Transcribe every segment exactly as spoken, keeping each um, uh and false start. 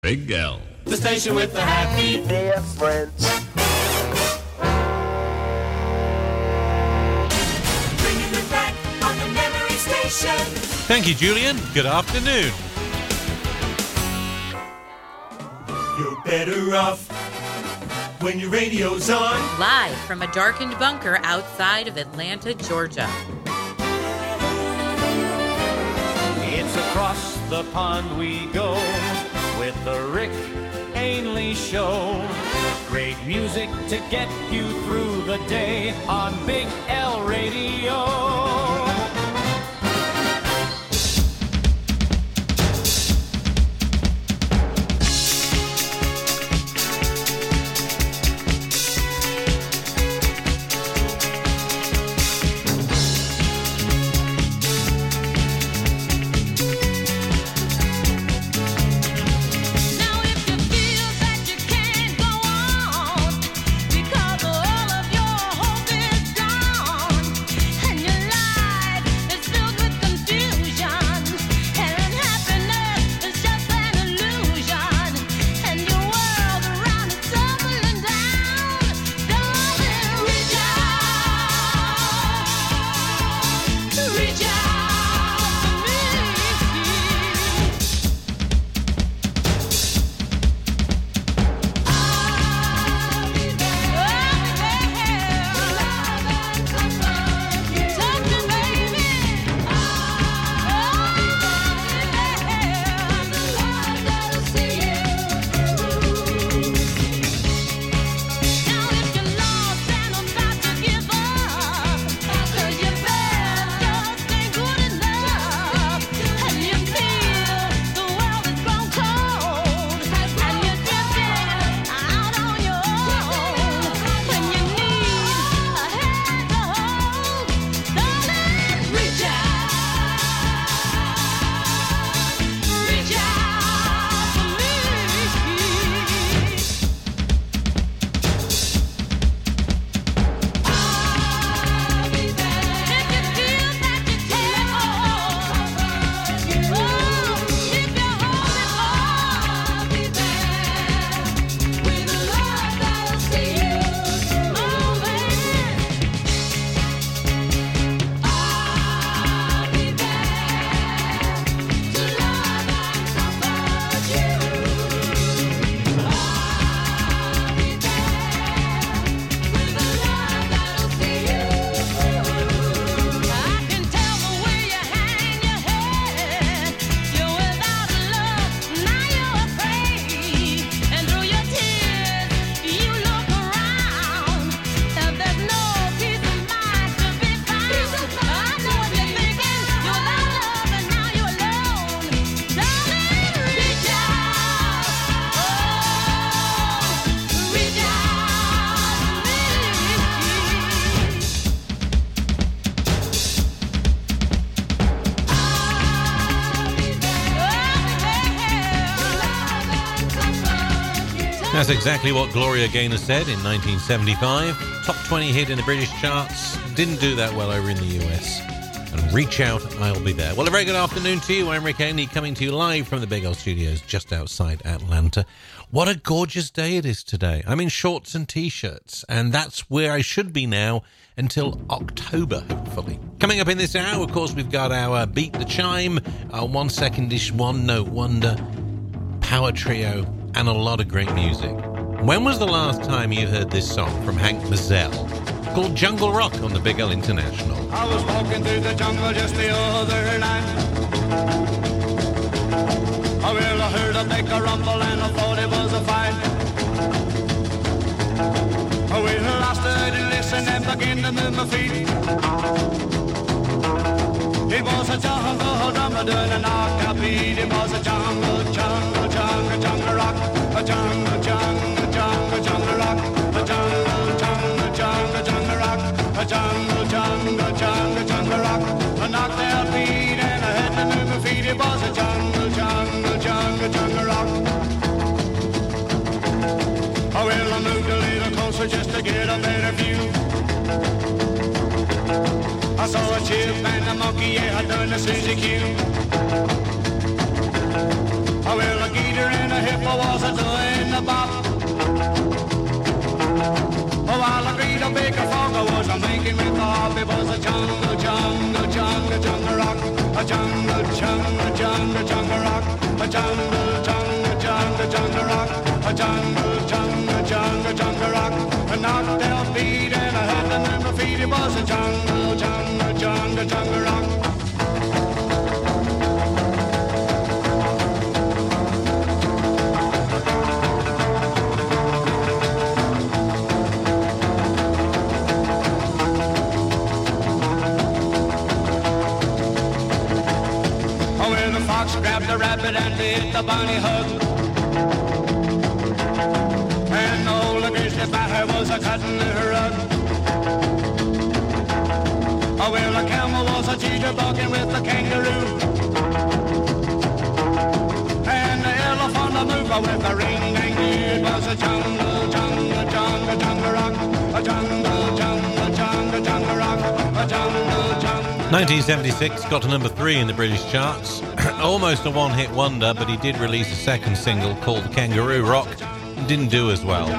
Big L. The station with the happy difference. Bringing it back on the memory station. Thank you, Julian. Good afternoon. You're better off when your radio's on. Live from a darkened bunker outside of Atlanta, Georgia. It's across the pond we go with the Rick Ainley Show. Great music to get you through the day on Big L Radio. That's exactly what Gloria Gaynor said in nineteen seventy-five. Top twenty hit in the British charts. Didn't do that well over in the U S. And reach out, I'll be there. Well, a very good afternoon to you. I'm Rick Ainley, coming to you live from the Big L Studios just outside Atlanta. What a gorgeous day it is today. I'm in shorts and T-shirts, and that's where I should be now until October, hopefully. Coming up in this hour, of course, we've got our Beat the Chime, our one-secondish, one-note wonder, power trio, and a lot of great music. When was the last time you heard this song from Hank Mazzell called Jungle Rock on the Big L International? I was walking through the jungle just the other night. Oh, well, I heard a big rumble and I thought it was a fight. Oh, well, I stood and listened and began to move my feet. It was a jungle drummer doing a knock beat. It was a jungle, jungle, jungle, jungle rock. A jungle, jungle, jungle, jungle rock. A jungle, jungle, jungle, jungle rock. A jungle, jungle, jungle, jungle rock. I knocked out beat and I had to move my feet. It was a jungle, jungle, jungle, jungle rock. Oh, well, I moved a little closer just to get a better view. I saw a chip and a monkey, yeah, doing a Suzy Q. Oh, well, a gator and a hippo bebop. Oh, while a great baker frog was a making with the hop, it was a jungle, jungle, jungle, jungle rock. A jungle, jungle, jungle, jungle rock. A jungle, jungle, jungle, jungle rock. A jungle, jungle, jungle, jungle rock. A knocked out beat and a had them in my feet. It was a jungle, jungle, jungle, jungle rock. Grabbed the rabbit and did the bunny hug. And the old grizzly bear was a cutting her rug. Oh, well, the camel was a jitterbugging with the kangaroo. And the elephant a mover with the ring-dang-doo. It was a jungle, jungle, jungle, jungle rock. A jungle, jungle, jungle, jungle rock. A jungle, jungle. nineteen seventy-six got to number three in the British charts. Almost a one-hit wonder, but he did release a second single called Kangaroo Rock and didn't do as well.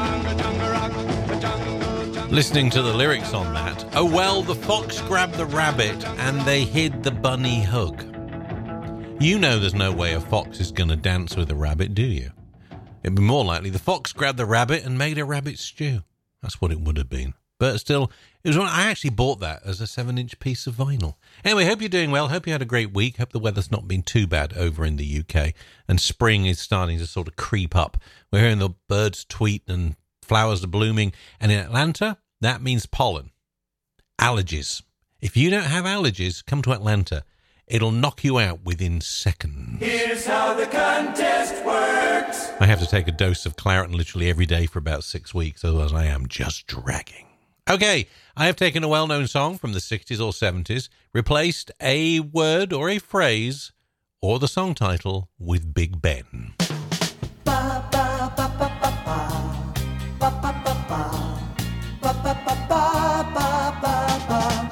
Listening to the lyrics on that, oh well, the fox grabbed the rabbit and they hid the bunny hug. You know there's no way a fox is going to dance with a rabbit, do you? It'd be more likely the fox grabbed the rabbit and made a rabbit stew. That's what it would have been. But still, it was one, I actually bought that as a seven-inch piece of vinyl. Anyway, hope you're doing well. Hope you had a great week. Hope the weather's not been too bad over in the U K. And spring is starting to sort of creep up. We're hearing the birds tweet and flowers are blooming. And in Atlanta, that means pollen. Allergies. If you don't have allergies, come to Atlanta. It'll knock you out within seconds. Here's how the contest works. I have to take a dose of Claritin literally every day for about six weeks. Otherwise, I am just dragging. Okay, I have taken a well-known song from the sixties or seventies, replaced a word or a phrase or the song title with Big Ben. Ba ba ba ba ba ba ba ba ba ba ba ba ba ba ba.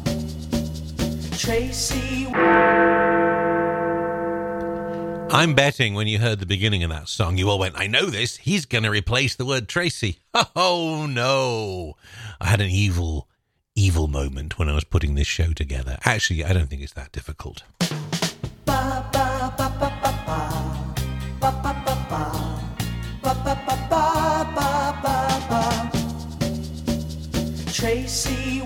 Tracy. I'm betting when you heard the beginning of that song, you all went, I know this, he's going to replace the word Tracy. Oh, no. I had an evil, evil moment when I was putting this show together. Actually, I don't think it's that difficult. Ba ba ba ba ba ba ba ba ba ba ba ba ba ba ba ba. Tracy.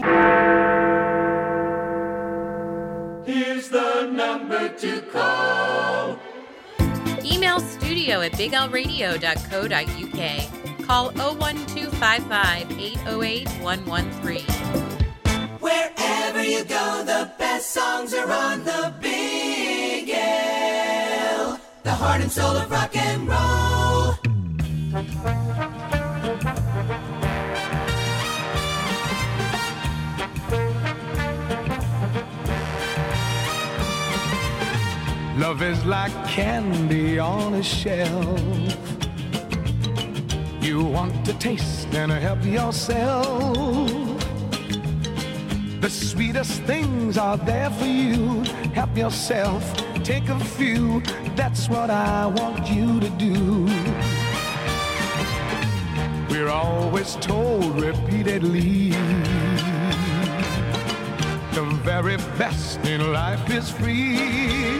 Here's the number to call. Email studio at big l radio dot co dot u k. Call oh one two five five, eight oh eight, one one three. Wherever you go, the best songs are on the Big L. The heart and soul of rock and roll. Love is like candy on a shelf. You want to taste and help yourself. The sweetest things are there for you. Help yourself, take a few. That's what I want you to do. We're always told repeatedly the very best in life is free.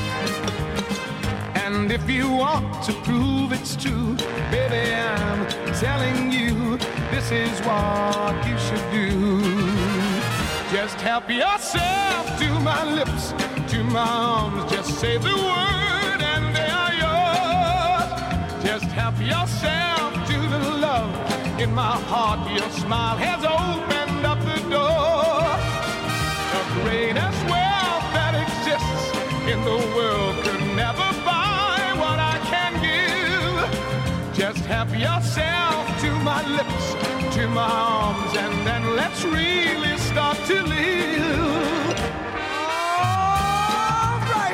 And if you want to prove it's true, baby, I'm telling you, this is what you should do. Just help yourself to my lips, to my arms. Just say the word and they are yours. Just help yourself to the love in my heart. Your smile has opened up the door. The greatest wealth that exists in the world could never buy what I can give. Just help yourself to my lips, to my arms, and then let's really start to live. All right.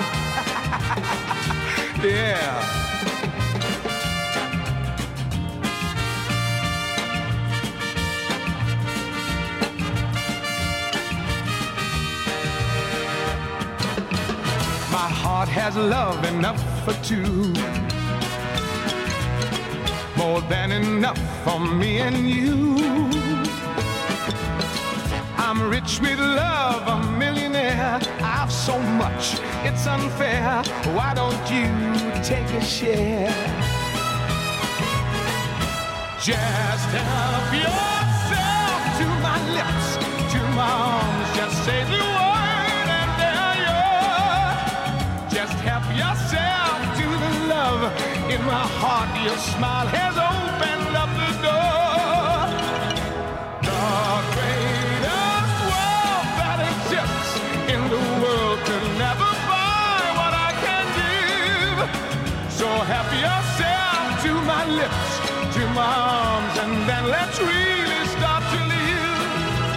Yeah. My heart has love enough for two. more than enough for me and you. I'm rich with love, a millionaire. I've so much, it's unfair. Why don't you take a share? Just help yourself to my lips, to my arms. Just say the word and there you're. Just help yourself to the love in my heart. Your smile has opened up the door. The greatest wealth that exists in the world could never buy what I can give. So help yourself to my lips, to my arms, and then let's really start to live.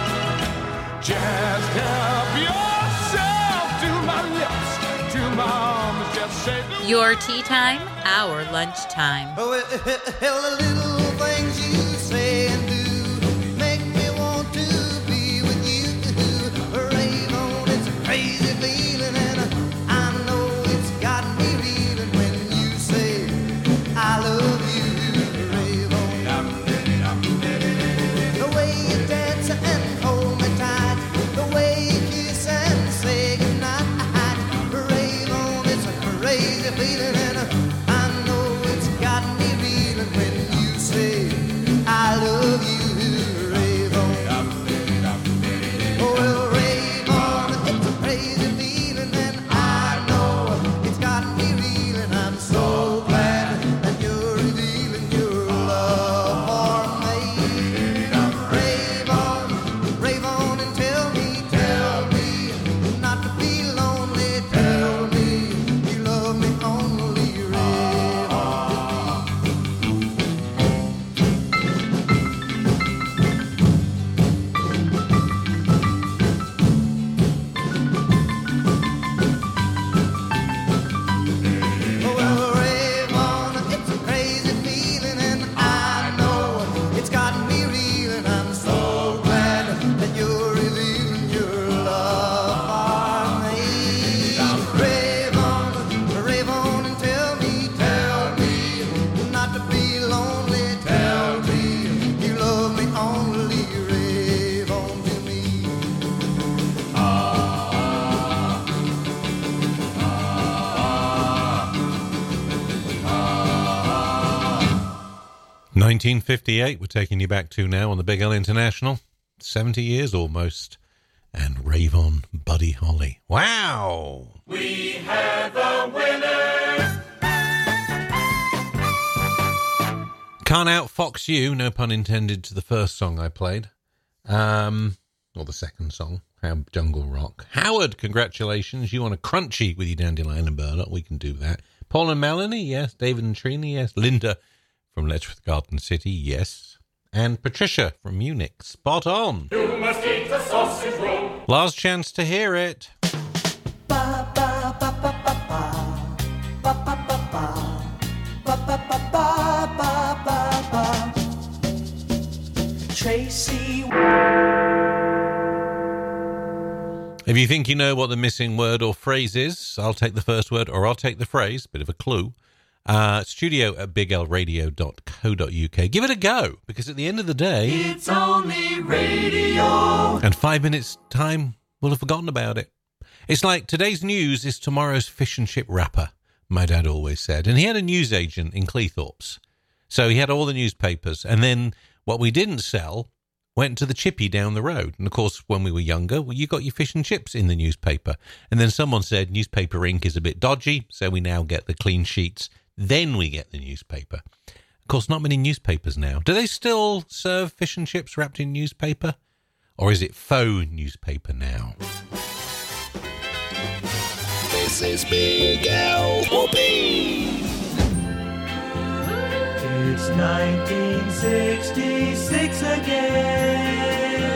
Just help yourself to my lips, to my arms, just say the Your tea time, our lunch time. Oh, well, the little things you say and do make me want to be with you. Rave on, it's a crazy feeling, and I know it's got me reeling when you say I love you. Rave on. The way you dance and hold me tight, the way you kiss and say goodnight. Rave on, it's a crazy feeling, and I know it's got me reeling when you say I love you. Rave on. Oh, well, rave on, it's a crazy feeling, and I know it's got me reeling. I'm so glad that you're revealing your love for me. Rave on, rave on and tell me, tell me not to be lonely. Tell me you love me only. Rave on. Oh, well, rave on, it's a crazy feeling, and I know it's got me reeling. I'm so glad that you're revealing your love for me. Rave on, rave on and tell me, tell me not to be lonely. Tell me you love me only. Rave on to me. nineteen fifty-eight, we're taking you back to now on the Big L International. seventy years almost. And Rave On, Buddy Holly. Wow! We have a winner. Can't outfox you, no pun intended, to the first song I played. Um, or the second song, How Jungle Rock. Howard, congratulations. You want a crunchy with your Dandelion and Burdock? We can do that. Paul and Melanie, yes. David and Trini, yes. Linda from Letchworth Garden City, yes. And Patricia from Munich, spot on. You must eat the sausage roll. Last chance to hear it. Tracy. If you think you know what the missing word or phrase is, I'll take the first word or I'll take the phrase. Bit of a clue. Uh, studio at big l radio dot co dot u k. Give it a go, because at the end of the day, It's only radio. and five minutes' time, we'll have forgotten about it. It's like today's news is tomorrow's fish and chip wrapper, my dad always said. And he had a newsagent in Cleethorpes. So he had all the newspapers. And then what we didn't sell went to the chippy down the road. And of course, when we were younger, well, you got your fish and chips in the newspaper. And then someone said newspaper ink is a bit dodgy, so we now get the clean sheets. Then we get the newspaper. Of course, not many newspapers now. Do they still serve fish and chips wrapped in newspaper? Or is it faux newspaper now? This is Big L Whoopee. It's nineteen sixty-six again.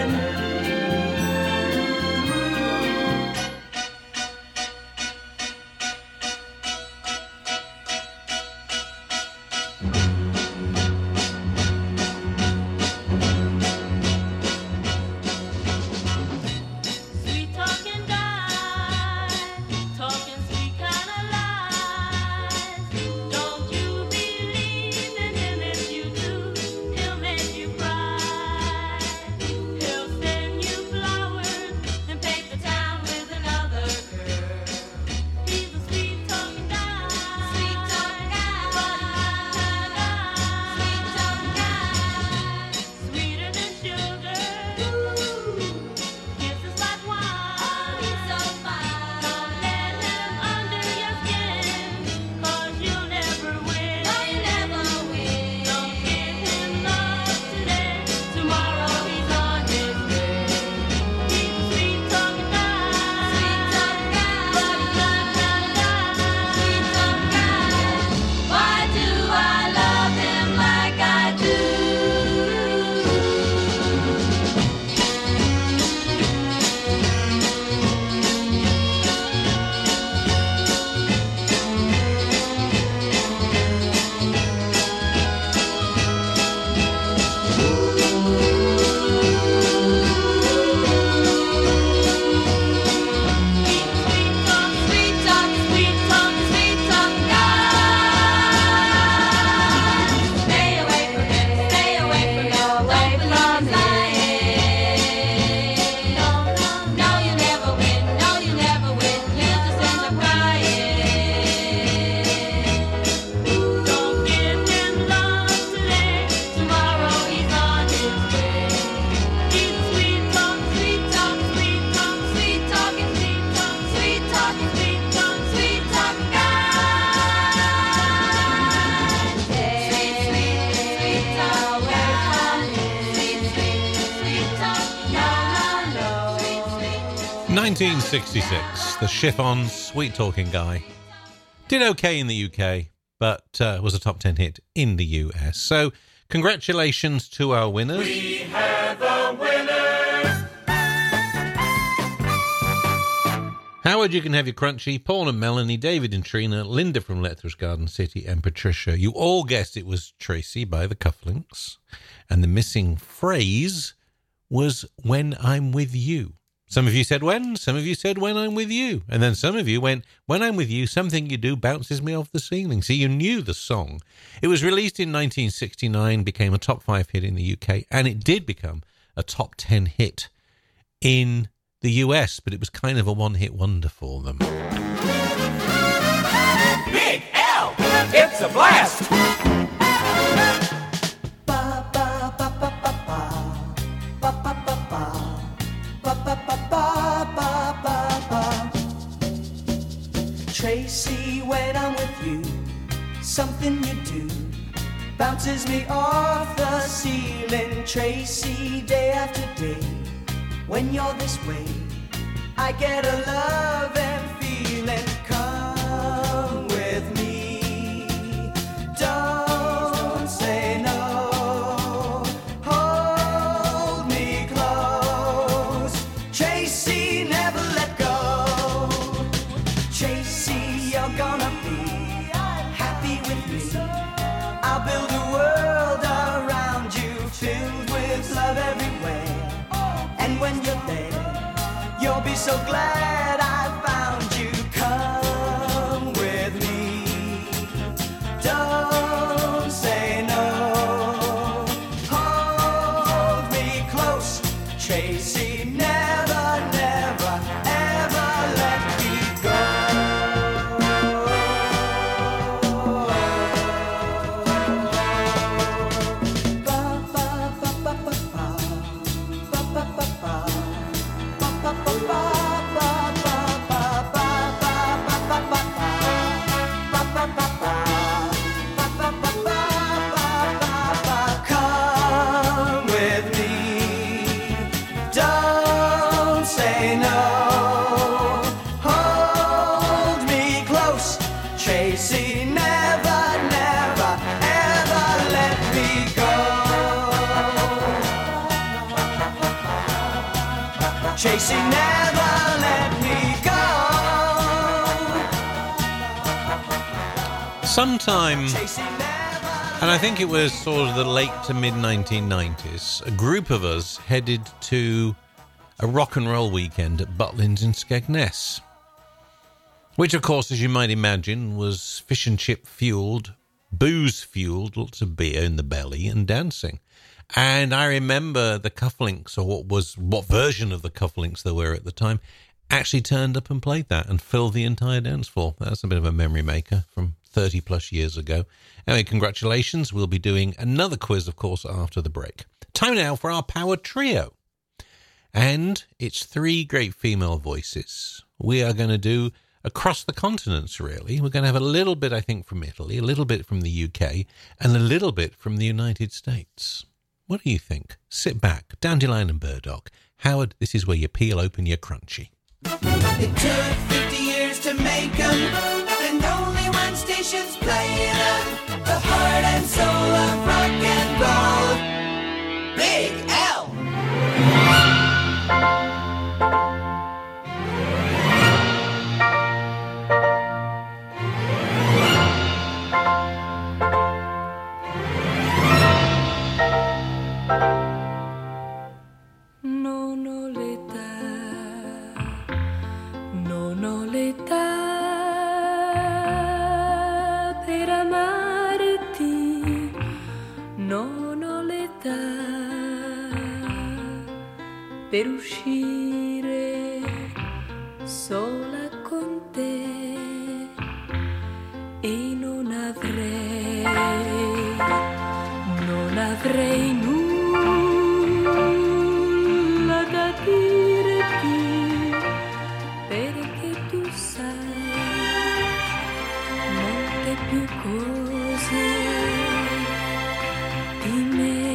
Sweet talking die, talking sweet kind of lies. Don't you believe in him if you nineteen sixty-six, the Chiffons, Sweet Talking Guy. Did okay in the U K, but uh, was a top ten hit in the U S. So, congratulations to our winners. We have a winner! Howard, you can have your crunchy. Paul and Melanie, David and Trina, Linda from Lethbridge Garden City, and Patricia. You all guessed it was Tracy by the Cufflinks. And the missing phrase was When I'm With You. Some of you said when, some of you said when I'm with you. And then some of you went, when I'm with you, something you do bounces me off the ceiling. So you knew the song. It was released in nineteen sixty-nine, became a top five hit in the U K, and it did become a top ten hit in the U S, but it was kind of a one-hit wonder for them. Big L! It's a blast! Tracy, when I'm with you, something you do bounces me off the ceiling. Tracy, day after day, when you're this way, I get a love and feeling. Come with me, don't say no, hold me close. Tracy, never let go. Tracy, you're gonna be happy with me. I'll build a world around you, filled with love everywhere. And when you're there, you'll be so glad I found you. Come with me, don't say no, hold me close. Tracy, never, never, ever let me Come with me, don't say no, hold me close. Tracy, never, never, ever let me go. Tracy, never let me go. Sometime, Tracy, never. and I think it was sort of the late to mid nineteen nineties, a group of us headed to a rock and roll weekend at Butlins in Skegness, which, of course, as you might imagine, was fish and chip fueled, booze fueled, lots of beer in the belly and dancing. And I remember the Cufflinks, or what was what version of the Cufflinks there were at the time, actually turned up and played that and filled the entire dance floor. That's a bit of a memory maker from thirty plus years ago. Anyway, congratulations. We'll be doing another quiz, of course, after the break. Time now for our power trio. And it's three great female voices. We are going to do across the continents, really. We're going to have a little bit, I think, from Italy, a little bit from the U K, and a little bit from the United States. What do you think? Sit back, Dandelion and Burdock. Howard, this is where you peel open your crunchy. It took fifty years to make 'em, and only one station's playing 'em. The heart and soul of rock and roll. Big L. Non ho l'età, non ho l'età per amarti, non ho l'età per uscire sola con te e non avrei, non avrei nulla da dirti, perché tu sai molte più cose di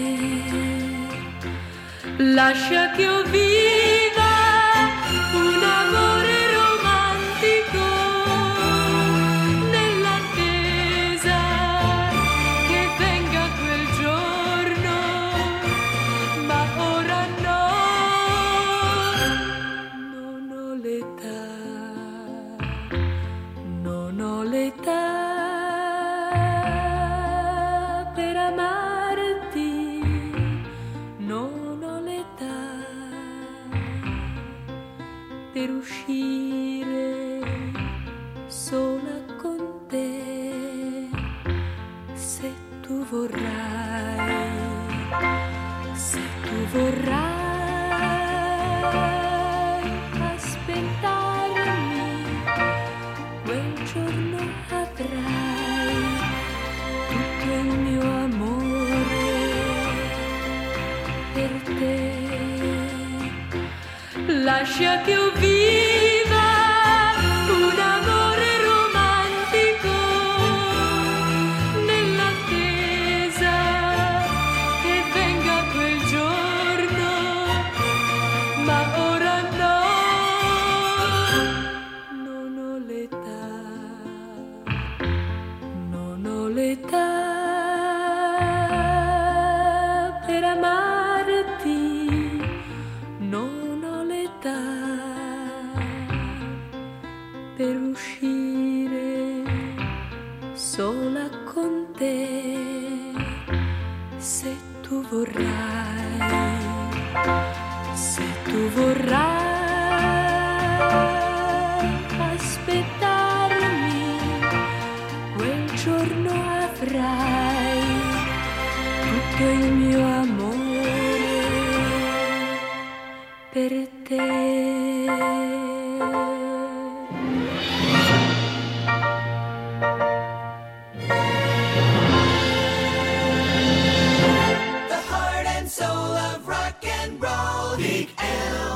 me. Lascia che io viva una tu vorrai, se tu vorrai aspettarmi, quel giorno avrai tutto il mio amore per te. Lascia che io viva un amore romantico nell'attesa che venga quel giorno, ma ora no, non ho l'età, non ho l'età per amarti, non ho l'età per uscire sola con te, se tu vorrai, se tu vorrai aspettarmi, quel giorno avrai tutto il mio amore per te. The heart and soul of rock and roll. Big L.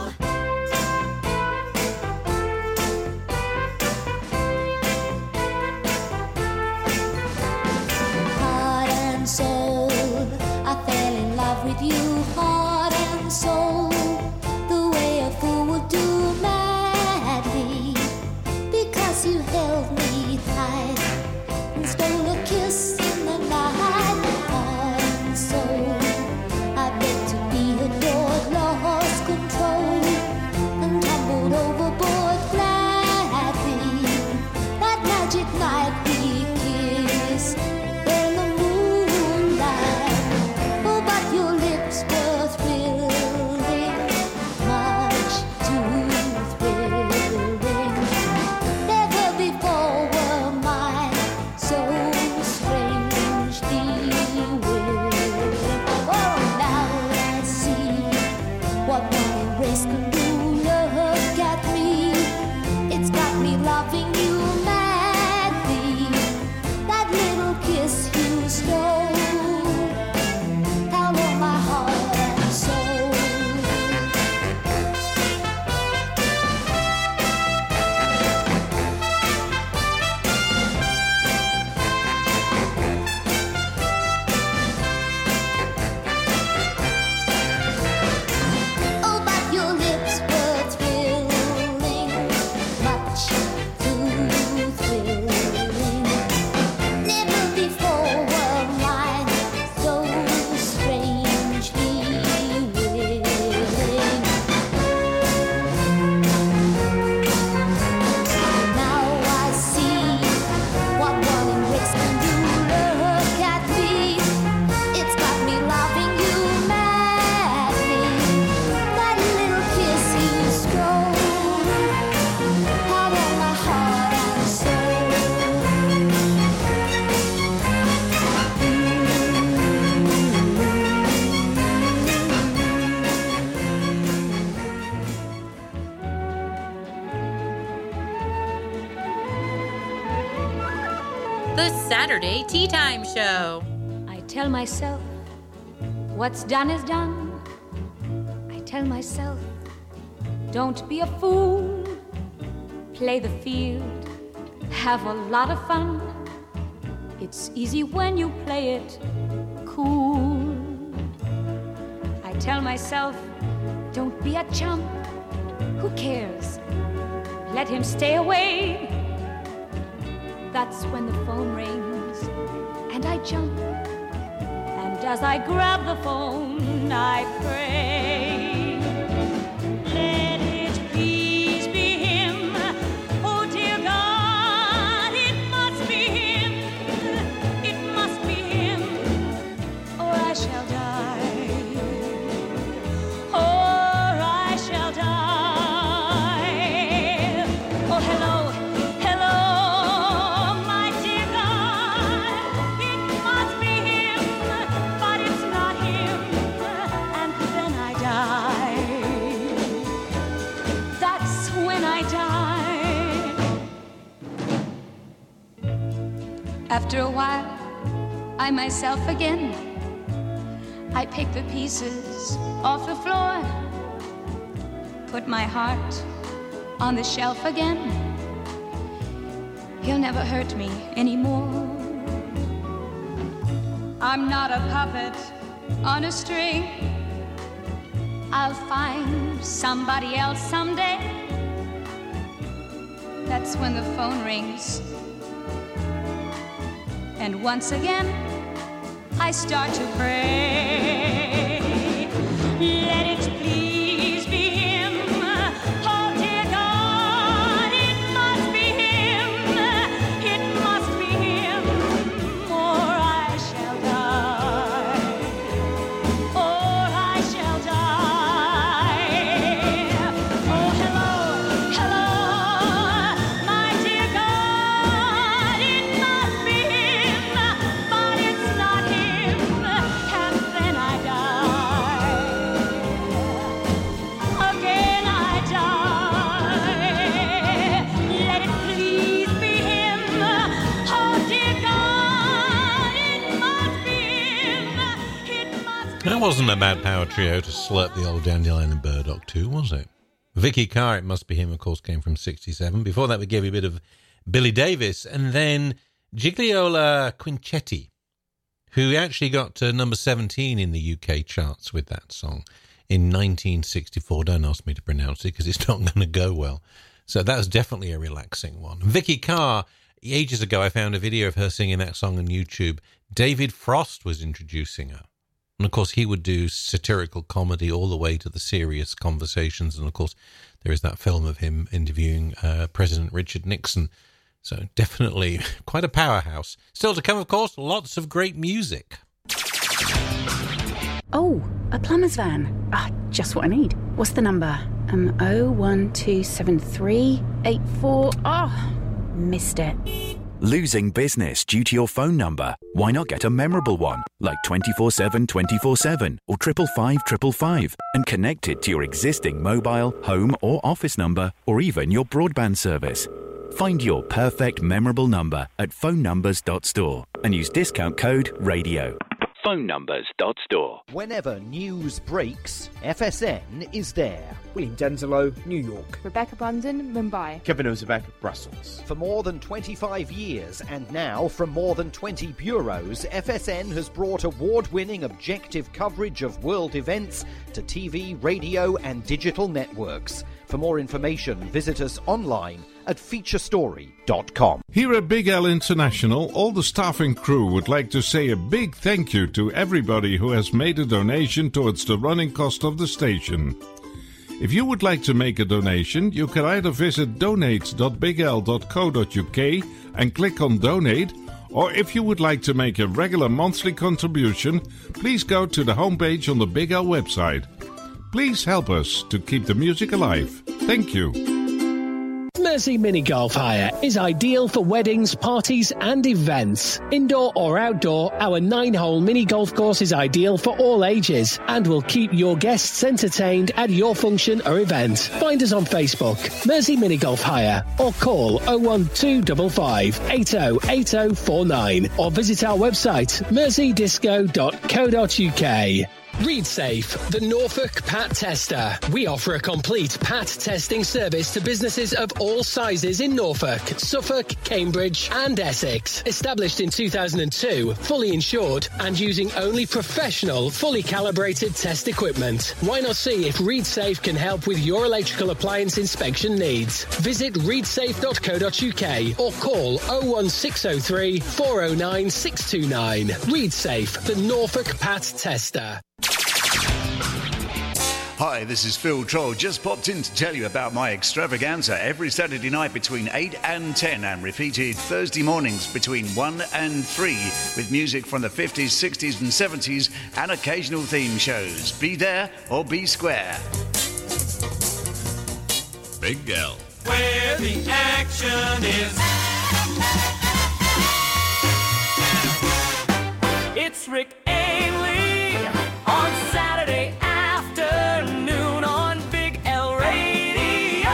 Heart and soul, I fell in love with you. Heart and soul, the way a fool would do madly, because you held me tight and stole a kiss in the night. Heart and soul, I begged to be adored, lost control and tumbled overboard gladly. That magic night we kissed in the moonlight. Oh, but your lips were thrilling, much too thrilling. Never before were mine so strangely willing. Oh, now I see what one embrace can do. Look at me, it's got me loving you madly. That little kiss you stole out of my heart and soul. Oh, but your lips were thrilling, much too thrilling. Never before were mine so strangely willing. Now I see what one embrace can do. Look at me, it's got me loving you madly. That little kiss you stole out of my heart and soul. The Saturday Tea Time Show. I tell myself, what's done is done. I tell myself, don't be a fool. Play the field, have a lot of fun. It's easy when you play it cool. I tell myself, don't be a chump. Who cares? Let him stay away. That's when the phone rings and I jump. And as I grab the phone, I pray. Let it please be him. Oh dear God, it must be him. It must be him, or I shall die. Or I shall die. Oh hello, hello, my dear God. It must be him. After a while, I myself again. I pick the pieces off the floor, put my heart on the shelf again. He'll never hurt me anymore. I'm not a puppet on a string. I'll find somebody else someday. That's when the phone rings, and once again I start to pray. Let it please be him. Oh dear God, it must be him. It must be him, or I shall die. Or I shall die. Oh hello, hello, my dear God, it must be him, but it's not him, and then I die. Again I die. Let it please be him. Oh dear God, it must be him. It must be That wasn't a bad power trio to slurp the old Dandelion and Burdock too, was it? Vicky Carr, It Must Be Him, of course, came from sixty-seven. Before that, we gave you a bit of Billy Davis, and then Gigliola Quincetti, who actually got to number seventeen in the U K charts with that song in nineteen sixty-four. Don't ask me to pronounce it because it's not going to go well. So that was definitely a relaxing one. Vicky Carr, ages ago, I found a video of her singing that song on YouTube. David Frost was introducing her. And, of course, he would do satirical comedy all the way to the serious conversations. And, of course, there is that film of him interviewing uh, President Richard Nixon. So definitely quite a powerhouse. Still to come, of course, lots of great music. Oh, a plumber's van. Ah, just what I need. What's the number? Um, oh one two seven three eight four. Oh, missed it. Losing business due to your phone number? Why not get a memorable one, like twenty-four seven twenty-four seven or triple five triple five, and connect it to your existing mobile, home or office number, or even your broadband service. Find your perfect memorable number at phone numbers dot store and use discount code RADIO. phone numbers dot store. Whenever news breaks, F S N is there. William Denzelo, New York. Rebecca Brandon, Mumbai. Kevin Ozebek, Brussels. For more than twenty-five years, and now from more than twenty bureaus, F S N has brought award-winning objective coverage of world events to T V, radio and digital networks. For more information, visit us online at feature story dot com. Here at Big L International, all the staff and crew would like to say a big thank you to everybody who has made a donation towards the running cost of the station. If you would like to make a donation, you can either visit donate dot big l dot co dot u k and click on Donate, or if you would like to make a regular monthly contribution, please go to the homepage on the Big L website. Please help us to keep the music alive. Thank you. Mersey Mini Golf Hire is ideal for weddings, parties and events. Indoor or outdoor, our nine-hole mini golf course is ideal for all ages and will keep your guests entertained at your function or event. Find us on Facebook, Mersey Mini Golf Hire, or call oh one two five five eight oh eight oh four nine or visit our website, mersey disco dot co dot u k. ReadSafe, the Norfolk Pat Tester. We offer a complete Pat testing service to businesses of all sizes in Norfolk, Suffolk, Cambridge and Essex. Established in two thousand two, fully insured and using only professional, fully calibrated test equipment. Why not see if ReadSafe can help with your electrical appliance inspection needs? Visit read safe dot co dot u k or call oh one six oh three four oh nine six two nine. ReadSafe, the Norfolk Pat Tester. Hi, this is Phil Troll. Just popped in to tell you about my extravaganza every Saturday night between eight and ten and repeated Thursday mornings between one and three with music from the fifties, sixties and seventies and occasional theme shows. Be there or be square. Big L. Where the action is. It's Rick Ainley on Saturday afternoon on Big L Radio.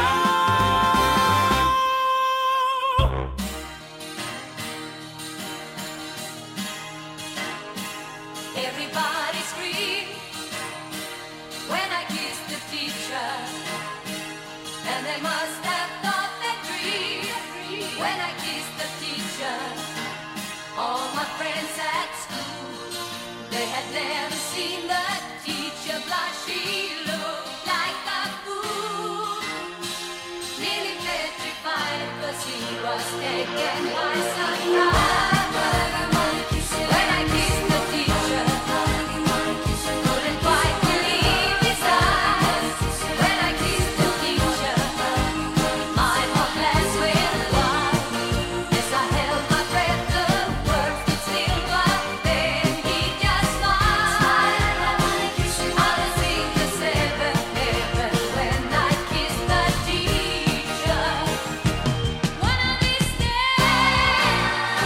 had never seen the teacher blush. She looked like a fool, nearly petrified, 'cause he was taken by surprise. When I kissed the teacher, couldn't quite believe his eyes. When I kissed the teacher, my whole class went wild. As I held my breath, the words stood still, but then he just smiled. I was in the seventh heaven when I kissed the teacher. One of these days,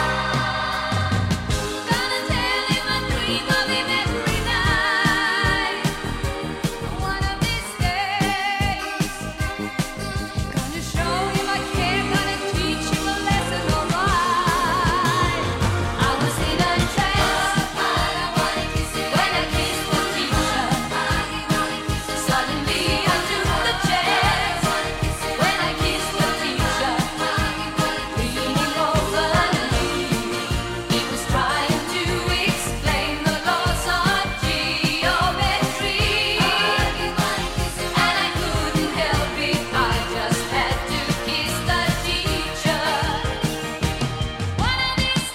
gonna tell him I dream of him every night. One of these days, gonna show him I care, gonna teach him a lesson, alright. I was in a trance when I kissed the teacher. Suddenly I took the chance when I kissed the teacher. Leaning over me, he was trying to explain the laws of geometry, and I couldn't help it. I just had to kiss the teacher. One of these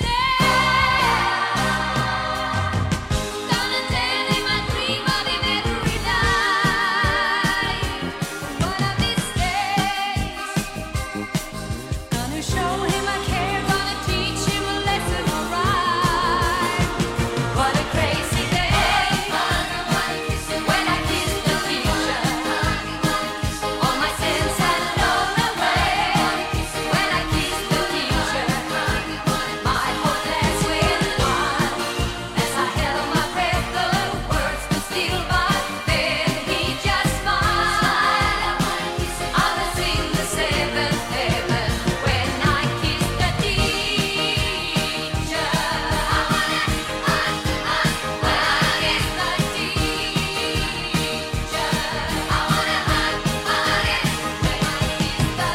days, gonna tell him I dream of him every night. One of these days, gonna show him I care, gonna teach him a lesson, alright. What a crazy day when I kissed the teacher. All my sins had flown away when I kissed the teacher. My whole class went wild as I held my breath. The words stood still, but then he just smiled. I was in the seventh heaven when I kissed the teacher. I wanna, I, I, when I kissed the teacher. I wanna hug again when I kissed the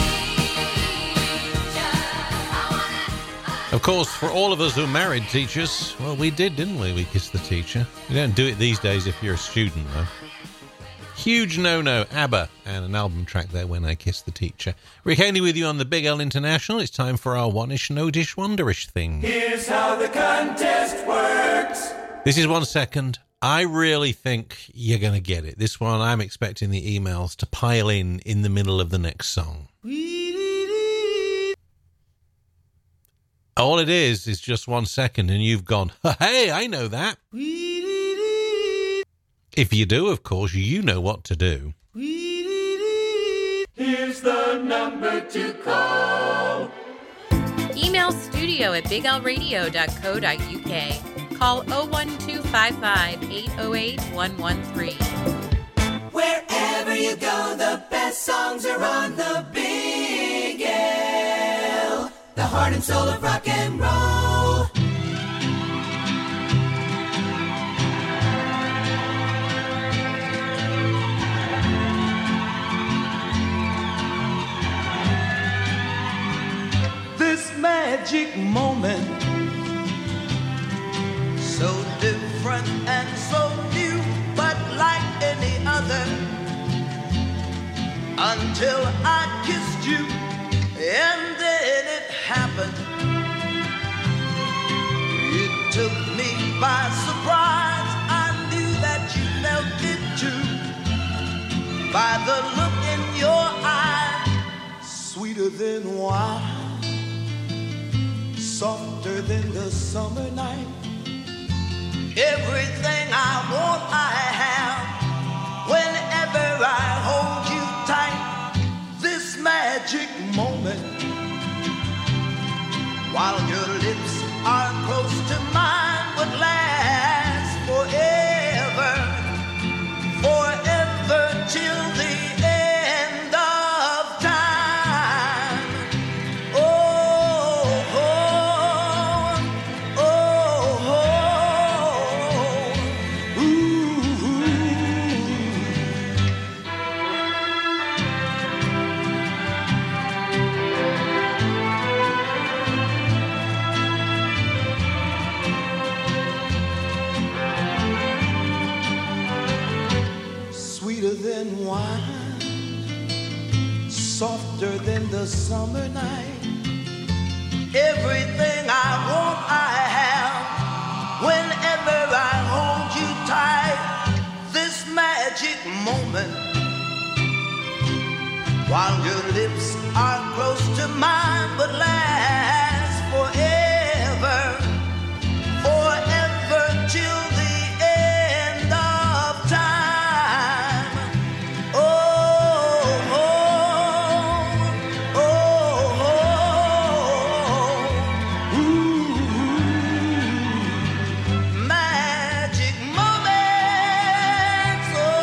teacher. I wanna. Of course, for all of us who married teachers, well, we did, didn't we? We kissed the teacher. You don't do it these days if you're a student, though. Huge no-no, ABBA, and an album track there, When I Kissed the Teacher. Rick Haney with you on the Big L International. It's time for our one-ish, no-dish, wonderish thing. Here's how the contest works. This is one second. I really think you're going to get it. This one, I'm expecting the emails to pile in in the middle of the next song. All it is is just one second, and you've gone, hey, I know that. If you do, of course, you know what to do. Here's the number to call. Email studio at big l radio dot co dot u k. Call oh one two five five, eight oh eight, one one three. Wherever you go, the best songs are on the Big L. The heart and soul of rock and roll. This magic moment, so different and so new, but like any other, until I kissed you, and then it happened. It took me by surprise. I knew that you felt it too, by the look in your eye, sweeter than wine, softer than the summer night. Everything I want, I have. Whenever I hold you tight, this magic moment, while your lips are close to mine, would last forever, forever till the end of time. Oh, oh, oh, oh, softer than the summer night. Everything I want, I have. Whenever I hold you tight, this magic moment, while your lips are close to mine, but last forever, forever till the end of time. Oh, oh, oh, oh, ooh, magic moments. Oh,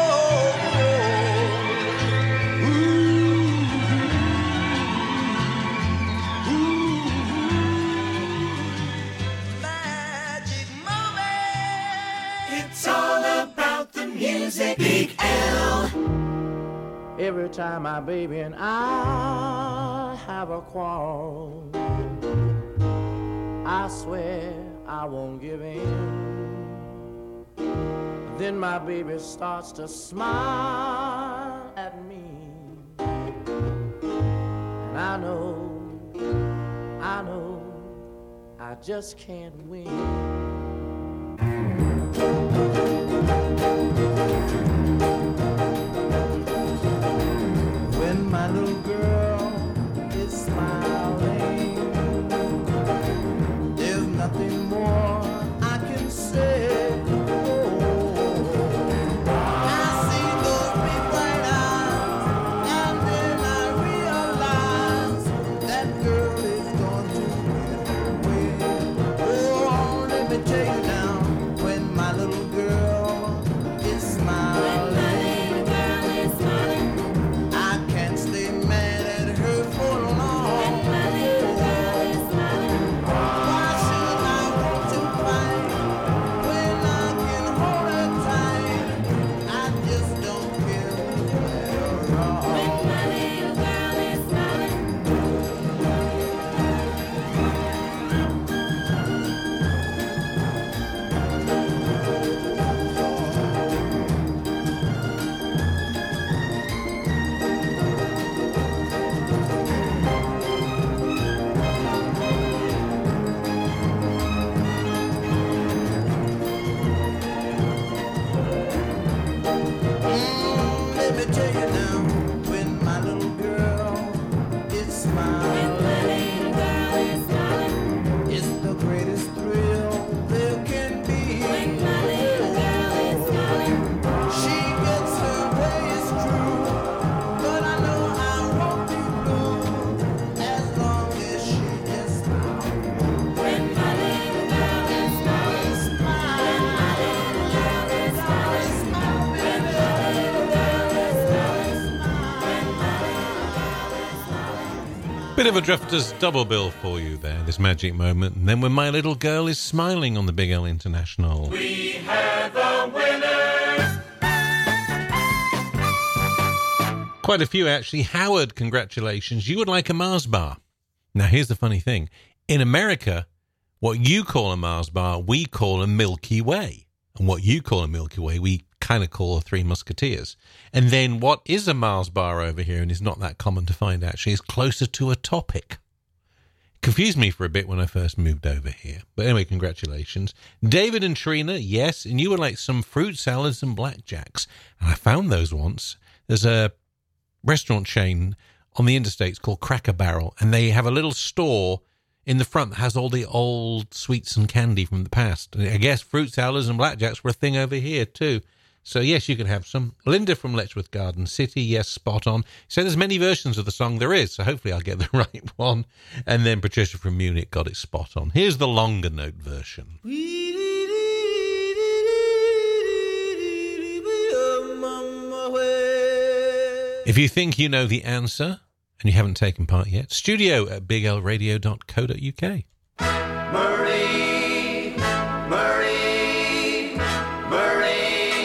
It's all about the music. Big L. Every time my baby and I have a quarrel, I swear I won't give in. Then my baby starts to smile at me, and I know, I know, I just can't win. When my little girl is smiling, there's nothing more I can say. Oh, I see those big bright eyes, and then I realize that girl is going to get away. Oh, let me tell you now, when my little girl is smiling, Bit of a Drifter's double bill for you there, this magic moment. And then When My Little Girl Is Smiling on the Big L International. We have a winner. Quite a few, actually. Howard, congratulations. You would like a Mars bar. Now, here's the funny thing. In America, what you call a Mars bar, we call a Milky Way. And what you call a Milky Way, we kind of call a Three Musketeers. And then what is a Mars bar over here, and is not that common to find actually, is closer to a Topic. Confused me for a bit when I first moved over here. But anyway, congratulations. David and Trina, yes, and you would like some fruit salads and blackjacks. And I found those once. There's a restaurant chain on the interstates called Cracker Barrel, and they have a little store in the front that has all the old sweets and candy from the past. And I guess fruit salads and blackjacks were a thing over here too. So yes, you can have some. Linda from Letchworth Garden City, yes, spot on. So there's many versions of the song there is, so hopefully I'll get the right one. And then Patricia from Munich got it spot on. Here's the longer note version. If you think you know the answer and you haven't taken part yet, studio at big l radio dot co dot u k. Marie, Marie, Marie,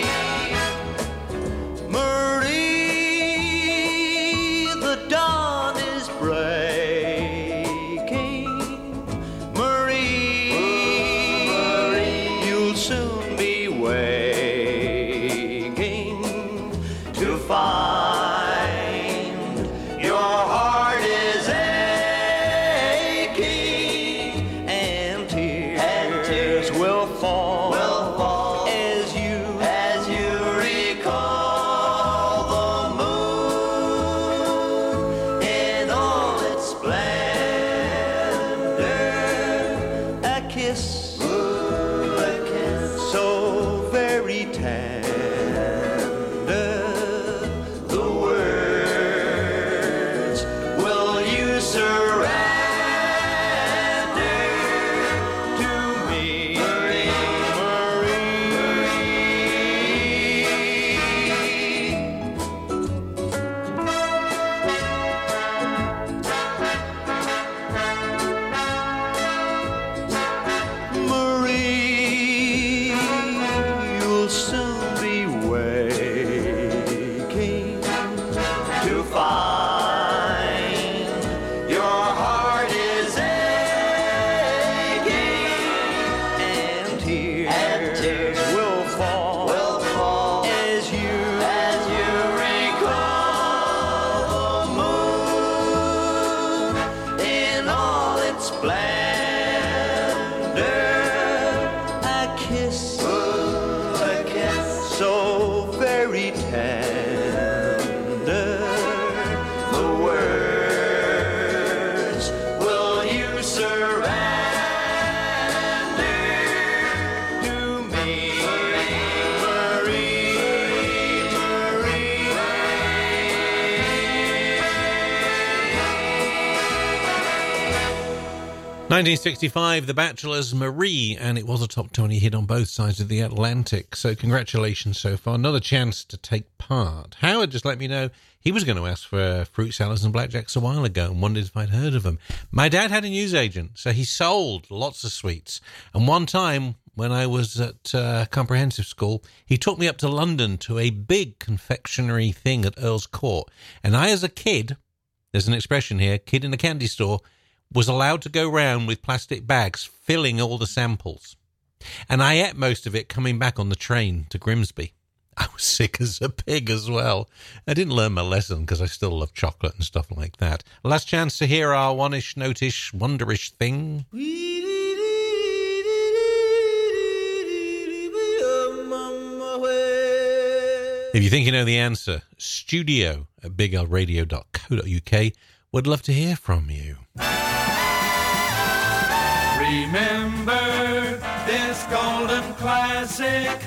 Marie, the dawn is breaking. Marie, Marie, you'll soon be waking to find your nineteen sixty-five, The Bachelors, Marie, and it was a top twenty hit on both sides of the Atlantic. So congratulations so far. Another chance to take part. Howard just let me know he was going to ask for fruit salads and blackjacks a while ago and wondered if I'd heard of them. My dad had a newsagent, so he sold lots of sweets. And one time, when I was at uh, comprehensive school, he took me up to London to a big confectionery thing at Earl's Court. And I, as a kid, there's an expression here, kid in a candy store, was allowed to go round with plastic bags filling all the samples. And I ate most of it coming back on the train to Grimsby. I was sick as a pig as well. I didn't learn my lesson because I still love chocolate and stuff like that. Last chance to hear our one-ish, notish, wonderish thing. If you think you know the answer, studio at big l radio dot co dot u k. Would love to hear from you. Remember this golden classic.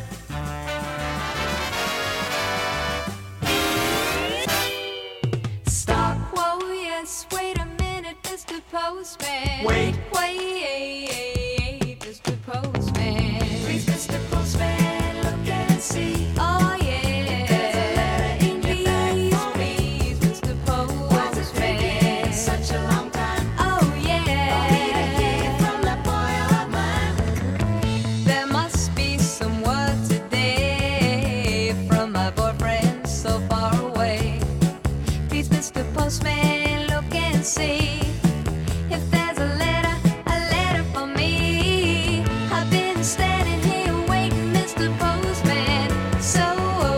Stop, whoa, yes, wait a minute, Mister Postman. Wait. Wait, Mister Postman. Please, Mister Postman, look and see. Oh, yeah. There's a letter in your bag for me. Please, Mister Postman. Was it taking such a long time? Oh, yeah. For me to hear from that boy of mine. There must be some word today from my boyfriend so far away. Please, Mister Postman, look and see if there's a letter, a letter for me. I've been standing here waiting, Mister Postman, so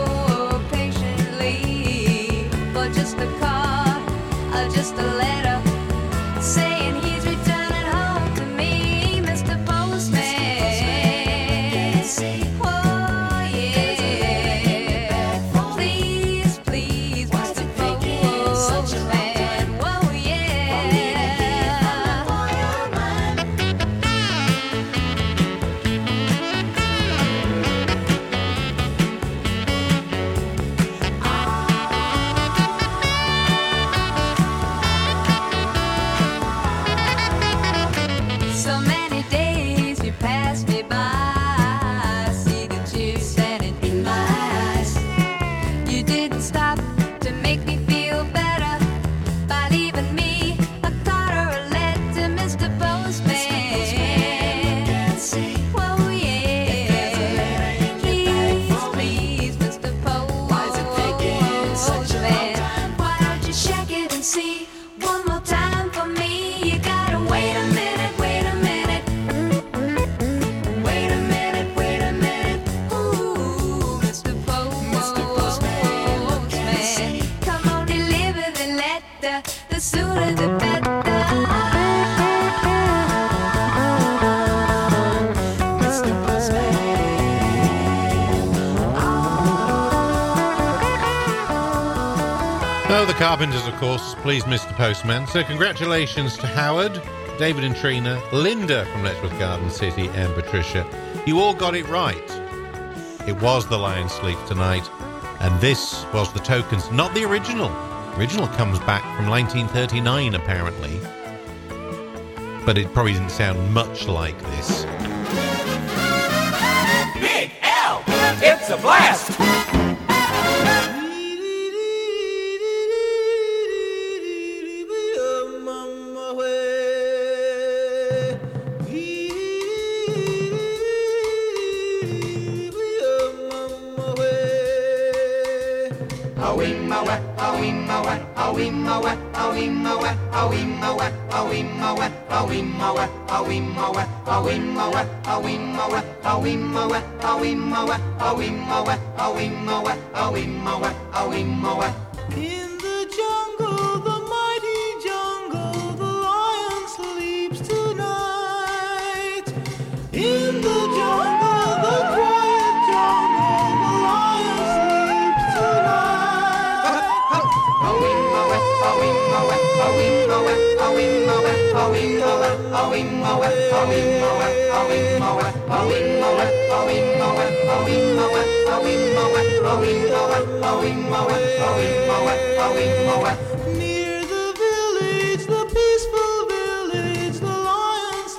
patiently for just a card, or just a letter saying he's returning home to me, Mister Postman. Oh, yeah. Please, please, Mister Postman. Whoa, yeah. So many days you passed me by. I see that you're standing in my eyes. You didn't stop to make me feel better by leaving me a card or a letter, Mister Postman. Whoa, yeah. Please, please, Mister Postman. Why is it taking such a long time? Why don't you check it and see one more time for me? You gotta wait a minute, wait a minute. Wait a minute, wait a minute. Ooh, Mister Postman. Come on, deliver the letter. The sooner the better. Mister Postman. Oh, the Carpenters, of course. Please, Mister Postman. So congratulations to Howard, David and Trina, Linda from Letchworth Garden City, and Patricia. You all got it right. It was The Lion Sleep Tonight, and this was The Tokens, not the original. Original comes back from nineteen thirty-nine, apparently. But it probably didn't sound much like this. Big L, it's a blast. In the jungle, the mighty jungle, the lion sleeps tonight. In the jungle, the quiet jungle, the lion sleeps tonight. Near the village, the peaceful village, the lion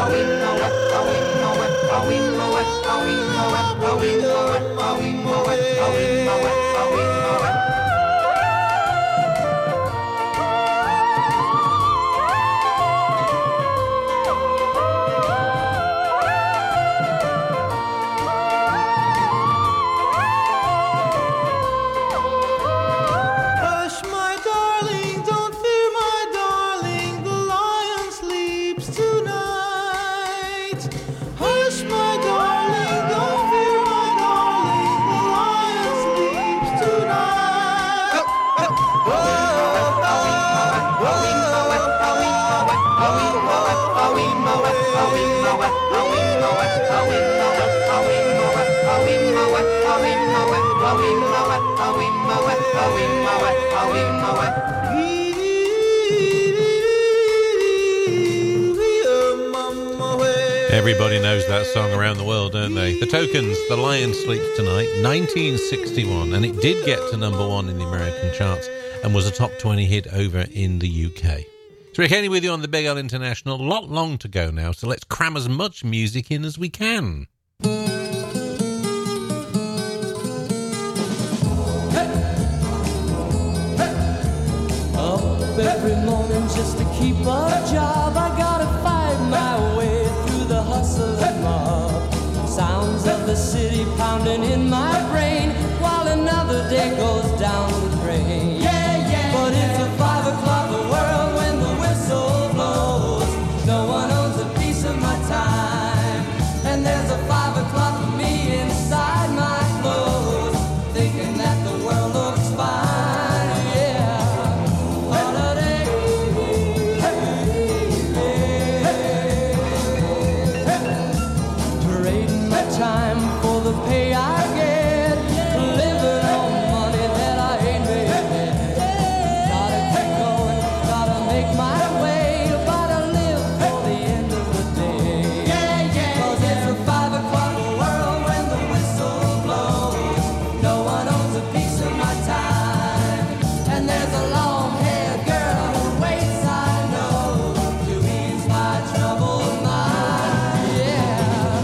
Hush, my darling, don't fear, my darling, the lion sleeps tonight. Hush, my darling, don't fear, my darling, the lion sleeps tonight. Everybody knows that song around the world, don't they? The Tokens, The Lion Sleeps Tonight, nineteen sixty-one, and it did get to number one in the American charts and was a top twenty hit over in the U K. It's Rick Henny with you on the Big L International. A lot long to go now, so let's cram as much music in as we can. Up every morning just to keep a job. I gotta fight my way through the hustle and mob. Sounds of the city pounding in my brain while another day goes down the drain. Yeah, yeah. But it's a five o'clock world when the whistle blows. No one owns a piece of my time, and there's a five o'clock for me inside my clothes, thinking that the world looks fine. Time for the pay I get, living on money that I ain't made yet. Gotta keep going, gotta make my way, gotta live for the end of the day. Yeah, yeah. Cause it's a five o'clock world when the whistle blows. No one owns a piece of my time, and there's a long-haired girl who waits, I know, to ease my troubled mind. Yeah.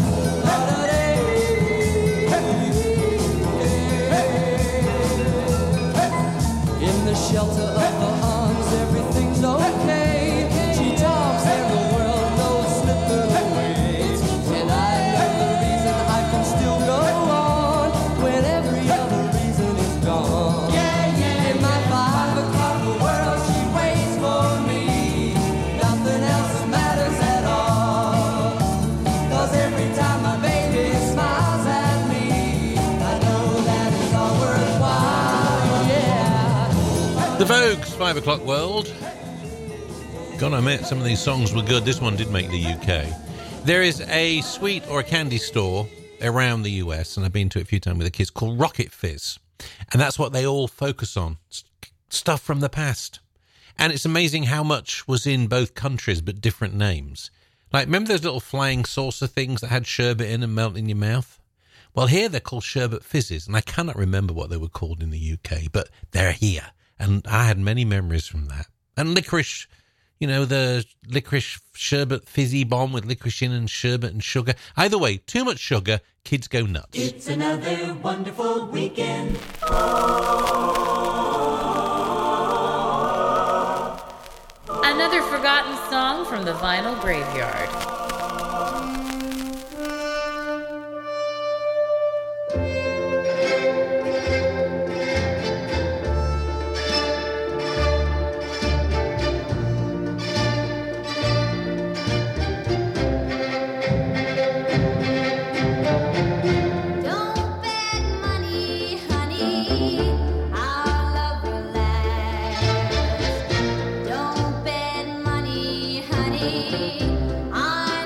In the shelter of her arms, everything's okay. She talks and the world knows slip her away. And I know the reason I can still go on when every other reason is gone. Yeah, yeah. In my five o'clock world, she waits for me. Nothing else matters at all. Cause every time my baby smiles at me, I know that it's all worthwhile. Yeah. The Vogue's Five O'Clock World. Gotta admit, some of these songs were good. This one did make the U K. There is a sweet or a candy store around the U S, and I've been to it a few times with the kids, called Rocket Fizz. And that's what they all focus on. Stuff from the past. And it's amazing how much was in both countries, but different names. Like, remember those little flying saucer things that had sherbet in and melt in your mouth? Well, here they're called sherbet fizzes, and I cannot remember what they were called in the U K, but they're here. And I had many memories from that. And licorice, you know, the licorice sherbet fizzy bomb with licorice in and sherbet and sugar. Either way, too much sugar, kids go nuts. It's another wonderful weekend. Another forgotten song from the Vinyl Graveyard. Don't bet money, honey, our love will last. Don't bet money, honey, I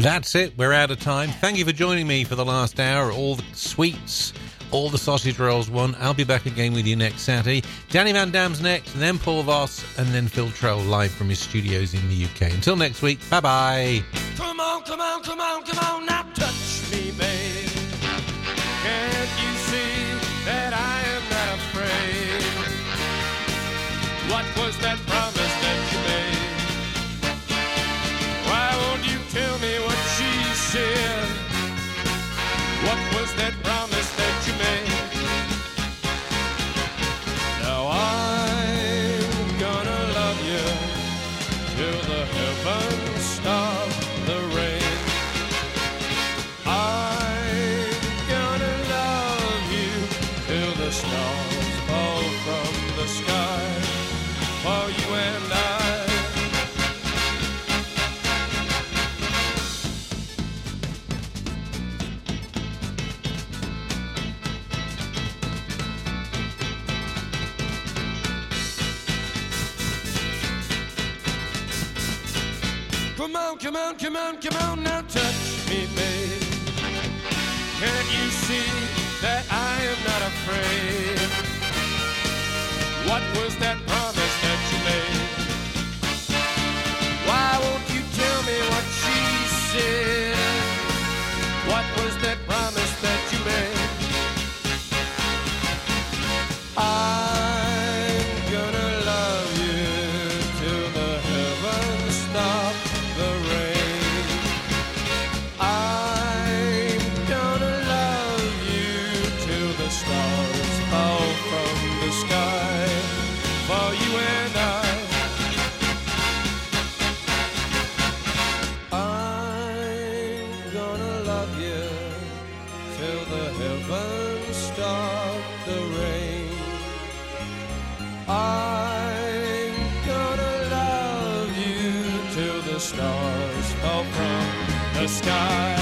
That's it. We're out of time. Thank you for joining me for the last hour. All the sweets, all the sausage rolls won. I'll be back again with you next Saturday. Danny Van Dam's next, and then Paul Voss, and then Phil Troll live from his studios in the U K. Until next week, bye-bye. Come on, come on, come on, come on, now touch me, babe. Can't you see that I am not afraid? What was that promise that you made? Why won't you tell me what she said? What was that promise that you made? Now I'm gonna love you till the heavens stop the rain. I'm gonna love you till the stars fall from the sky for you and I. Come on, come on, come on, come on, now touch me, babe. Can't you see that I am not afraid? What was that promise that you made? Why won't you tell me what she said? What was that promise that you made? I'm gonna love you till the heavens stop the rain. I'm gonna love you till the stars fall from the sky for you and I. I'm gonna love you till the heavens stop the rain. I'm gonna love you till the stars fall from the sky.